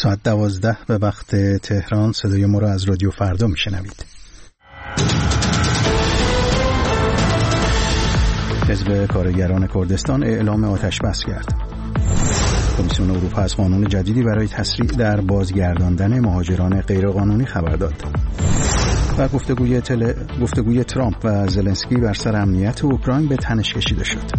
ساعت 12 به وقت تهران صدای ما را از رادیو فردا میشنوید. حزب کارگران کردستان اعلام آتش بس کرد. کمیسیون اروپا از قانون جدیدی برای تسریع در بازگرداندن مهاجران غیرقانونی خبر داد. و گفتگوی ترامپ و زلنسکی بر سر امنیت اوکراین به تنش کشیده شد.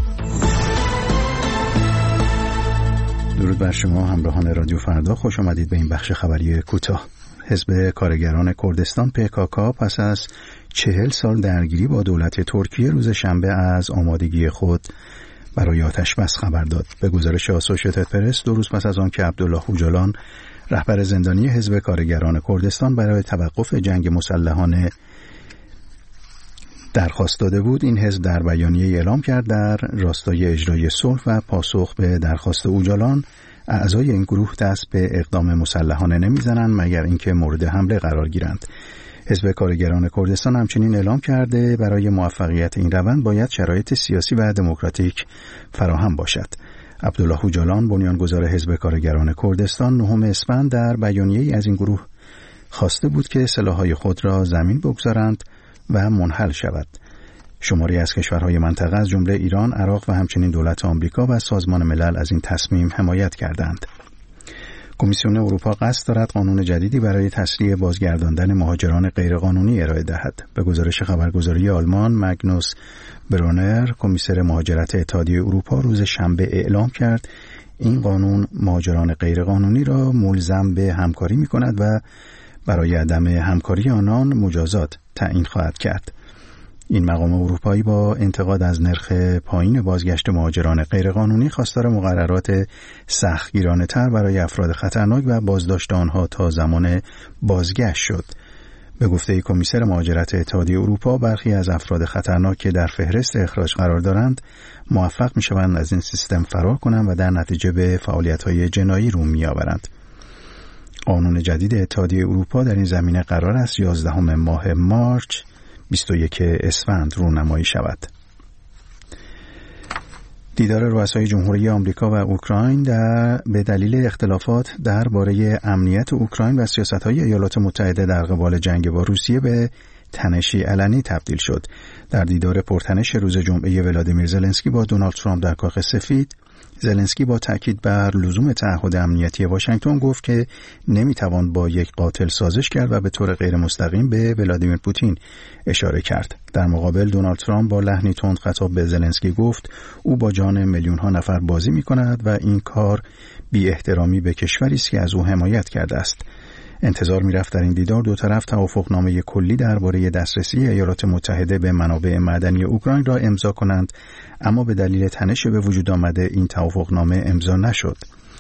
درود بر شما همراهان رادیو فردا، خوش آمدید به این بخش خبری کوتاه. حزب کارگران کردستان PKK پس از 40 سال درگیری با دولت ترکیه روز شنبه از آمادگی خود برای آتش بس خبر داد. به گزارش آسوشیتد پرس، 2 روز پس از آن که عبدالله اوجالان رهبر زندانی حزب کارگران کردستان برای توقف جنگ مسلحانه درخواست داده بود، این حزب در بیانیه اعلام کرد در راستای اجرای صلح و پاسخ به درخواست اوجالان اعضای این گروه دست به اقدام مسلحانه نمیزنند مگر اینکه مورد حمله قرار گیرند. حزب کارگران کردستان همچنین اعلام کرده برای موفقیت این روند باید شرایط سیاسی و دموکراتیک فراهم باشد. عبدالله اوجالان بنیانگذار حزب کارگران کردستان 9 اسفند در بیانیه‌ای از این گروه خواسته بود که سلاح‌های خود را زمین بگذارند و منحل شود. شماری از کشورهای منطقه از جمله ایران، عراق و همچنین دولت آمریکا و سازمان ملل از این تصمیم حمایت کردند. کمیسیون اروپا قصد دارد قانون جدیدی برای تسریع بازگرداندن مهاجران غیرقانونی ارائه دهد. به گزارش خبرگزاری آلمان ماگنوس برونر، کمیسر مهاجرت اتحادیه اروپا، روز شنبه اعلام کرد این قانون مهاجران غیرقانونی را ملزم به همکاری می‌کند و برای عدم همکاری آنان مجازات تعیین خواهد کرد. این مقام اروپایی با انتقاد از نرخ پایین بازگشت مهاجران غیرقانونی خواستار مقررات سختگیرانه‌تر برای افراد خطرناک و بازداشت آنها تا زمان بازگشت شد. به گفته کمیسر مهاجرت اتحادیه اروپا، برخی از افراد خطرناک که در فهرست اخراج قرار دارند موفق می‌شوند از این سیستم فرار کنند و در نتیجه به فعالیت‌های جنایی رو می‌آورند. قانون جدید اتحادیه اروپا در این زمینه قرار است 11 ماه مارچ 21 اسفند رونمایی شود. دیدار رؤسای جمهوری آمریکا و اوکراین به دلیل اختلافات درباره امنیت اوکراین و سیاست‌های ایالات متحده در قبال جنگ با روسیه به تنشی علنی تبدیل شد. در دیدار پرتنش روز جمعه ولادیمیر زلنسکی با دونالد ترامپ در کاخ سفید، زلنسکی با تاکید بر لزوم تعهد امنیتی واشنگتن گفت که نمیتوان با یک قاتل سازش کرد و به طور غیر مستقیم به ولادیمیر پوتین اشاره کرد. در مقابل دونالد ترامپ با لحنی تند خطاب به زلنسکی گفت او با جان میلیون ها نفر بازی میکند و این کار بی احترامی به کشوری است که از او حمایت کرده است. انتظار می‌رفت در این دیدار دو طرف توافقنامه کلی درباره دسترسی ایالات متحده به منابع معدنی اوکراین را امضا کنند، اما به دلیل تنش به وجود آمده این توافقنامه امضا نشد.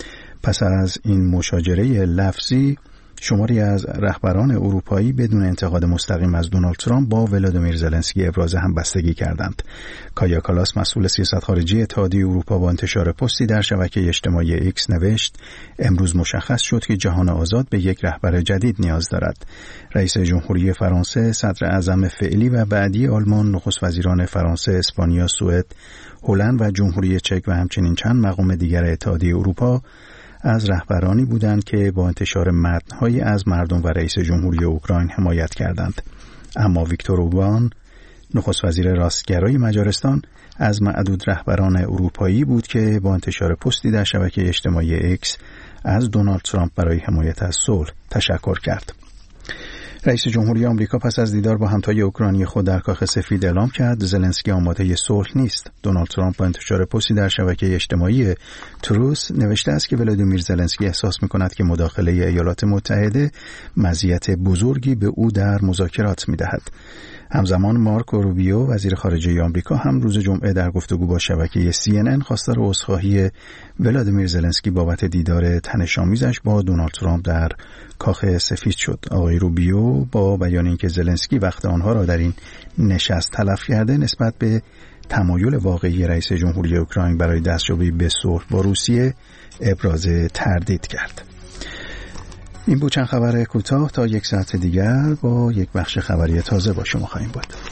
پس از این مشاجره لفظی، شماری از رهبران اروپایی بدون انتقاد مستقیم از دونالد ترامپ با ولادیمیر زلنسکی ابراز همبستگی کردند. کایا کالاس، مسئول سیاست خارجی اتحادیه اروپا، با انتشار پستی در شبکه اجتماعی ایکس نوشت: امروز مشخص شد که جهان آزاد به یک رهبر جدید نیاز دارد. رئیس جمهوری فرانسه، صدر اعظم فعلی و بعدی آلمان، نخست وزیران فرانسه، اسپانیا، سوئد، هلند و جمهوری چک و همچنین چند مقام دیگر اتحادیه اروپا از رهبرانی بودند که با انتشار متن‌هایی از مردم و رئیس جمهوری اوکراین حمایت کردند. اما ویکتور اوربان، نخست وزیر راستگرای مجارستان، از معدود رهبران اروپایی بود که با انتشار پستی در شبکه اجتماعی ایکس از دونالد ترامپ برای حمایت از صلح تشکر کرد. رئیس جمهوری آمریکا پس از دیدار با همتای اوکراینی خود در کاخ سفید اعلام کرد زلنسکی آماده صلح نیست. دونالد ترامپ با انتشار پستی در شبکه اجتماعی تروس نوشته است که ولادیمیر زلنسکی احساس می‌کند که مداخله ایالات متحده مزیت بزرگی به او در مذاکرات می‌دهد. همزمان مارکو روبیو، وزیر خارجه آمریکا، هم روز جمعه در گفتگو با شبکه CNN خواستار عذرخواهی ولادیمیر زلنسکی بابت دیدار تنش‌آمیزش با دونالد ترامپ در کاخ سفید شد. آقای روبیو با بیان اینکه زلنسکی وقت آنها را در این نشست تلف کرده، نسبت به تمایل واقعی رئیس جمهوری اوکراین برای دستیابی به صلح با روسیه ابراز تردید کرد. این بود چند خبر کوتاه. تا یک ساعت دیگر با یک بخش خبری تازه با شما خواهیم بود.